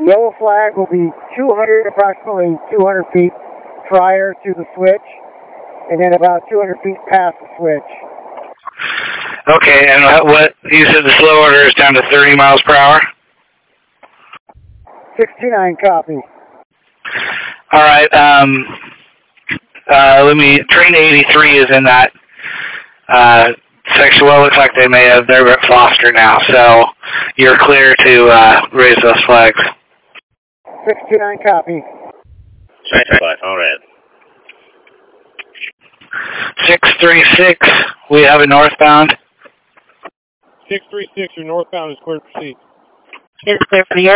Yellow flag will be approximately 200 feet prior to the switch, and then about 200 feet past the switch. Okay, and what you said the slow order is down to 30 miles per hour? 69 copy. All right, train 83 is in that section. Well, it looks like they're at Foster now, so you're clear to raise those flags. 69 copy. All right. 636, we have a northbound. 636, your northbound is clear to proceed. Is clear for the